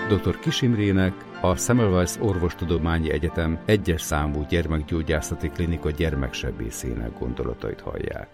Dr. Kiss Imrének, a Semmelweis Orvostudományi Egyetem 1-es számú gyermekgyógyászati klinika gyermeksebészének gondolatait hallják.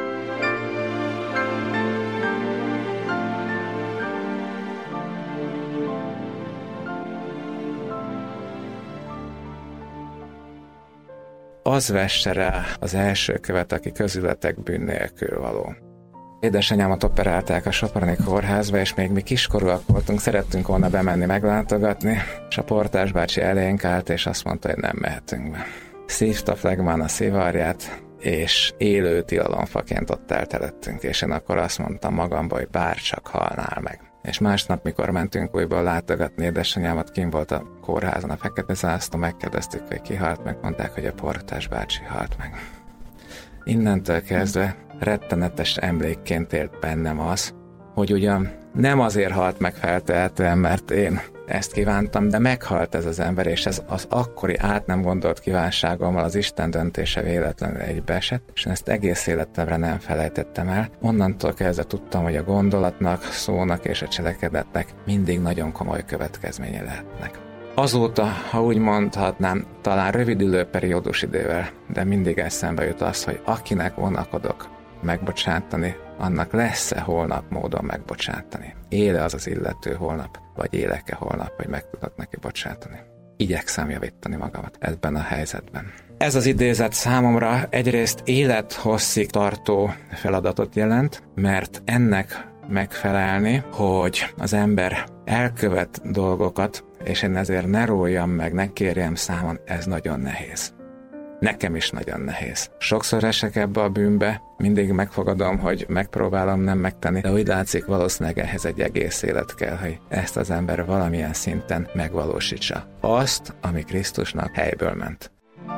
Az vesse rá az első követ, aki közületek bűn nélkül való. Édesanyámat operálták a Soproni kórházba, és még mi kiskorúak voltunk, szerettünk volna bemenni meglátogatni, és a portás bácsi elénk állt, és azt mondta, hogy nem mehetünk be. Szívta flegmán a szivarját, és élő tilalomfaként ott állt előttünk, és én akkor azt mondtam magamban, hogy bárcsak halnál meg. És másnap, mikor mentünk újból látogatni édesanyámat, kint volt a kórházon a fekete zászló, megkérdeztük, hogy ki halt meg, mondták, hogy a portás bácsi halt meg. Innentől kezdve rettenetes emlékként élt bennem az, hogy ugyan nem azért halt meg feltehetően, mert én ezt kívántam, de meghalt ez az ember, és ez az akkori át nem gondolt kívánságommal az Isten döntése véletlenül egybeesett, és ezt egész életemre nem felejtettem el. Onnantól kezdve tudtam, hogy a gondolatnak, szónak és a cselekedetnek mindig nagyon komoly következménye lehetnek. Azóta, ha úgy mondhatnám, talán rövidülő periódus idővel, de mindig eszembe jut az, hogy akinek vonakodok megbocsátani, annak lesz-e holnap módon megbocsátani. Éle az az illető holnap, vagy élek-e holnap, hogy meg tudok neki bocsátani. Igyekszem javítani magamat ebben a helyzetben. Ez az idézet számomra egyrészt élethosszig tartó feladatot jelent, mert ennek megfelelni, hogy az ember elkövet dolgokat, és én ezért ne róljam meg, ne kérjem számon, ez nagyon nehéz. Nekem is nagyon nehéz. Sokszor esek ebbe a bűnbe, mindig megfogadom, hogy megpróbálom nem megtenni, de úgy látszik, valószínűleg ehhez egy egész élet kell, hogy ezt az ember valamilyen szinten megvalósítsa. Azt, ami Krisztusnak helyből ment.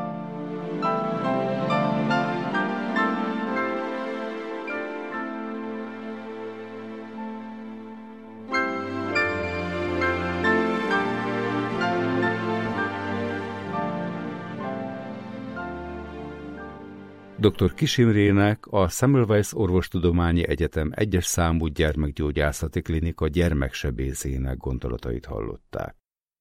Dr. Kiss Imrének, a Semmelweis Orvostudományi Egyetem 1-es számú gyermekgyógyászati klinika gyermeksebészének gondolatait hallották.